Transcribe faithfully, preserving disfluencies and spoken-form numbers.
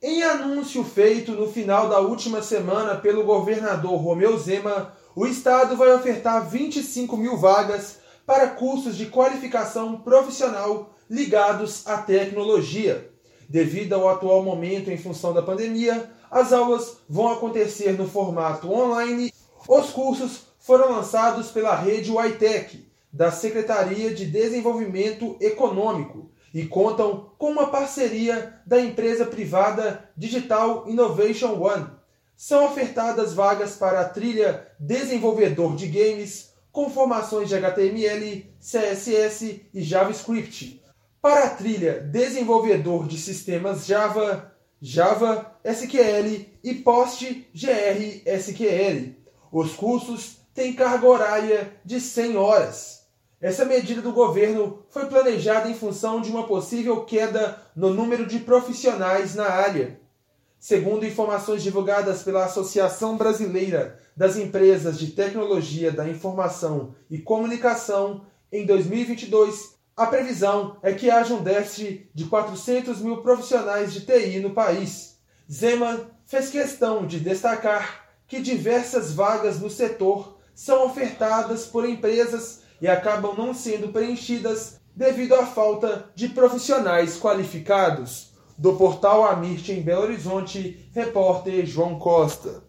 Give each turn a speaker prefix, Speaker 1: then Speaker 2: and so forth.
Speaker 1: Em anúncio feito no final da última semana pelo governador Romeu Zema, o Estado vai ofertar vinte e cinco mil vagas para cursos de qualificação profissional ligados à tecnologia. Devido ao atual momento em função da pandemia, as aulas vão acontecer no formato online. Os cursos foram lançados pela rede WITEC, da Secretaria de Desenvolvimento Econômico, e contam com uma parceria da empresa privada Digital Innovation One. São ofertadas vagas para a trilha Desenvolvedor de Games, com formações de H T M L, C S S e JavaScript. Para a trilha Desenvolvedor de Sistemas Java, Java, S Q L e PostgreSQL. Os cursos têm carga horária de cem horas. Essa medida do governo foi planejada em função de uma possível queda no número de profissionais na área. Segundo informações divulgadas pela Associação Brasileira das Empresas de Tecnologia da Informação e Comunicação, em dois mil e vinte e dois, a previsão é que haja um déficit de quatrocentos mil profissionais de T I no país. Zema fez questão de destacar que diversas vagas no setor são ofertadas por empresas e acabam não sendo preenchidas devido à falta de profissionais qualificados. Do portal Amirte em Belo Horizonte, repórter João Costa.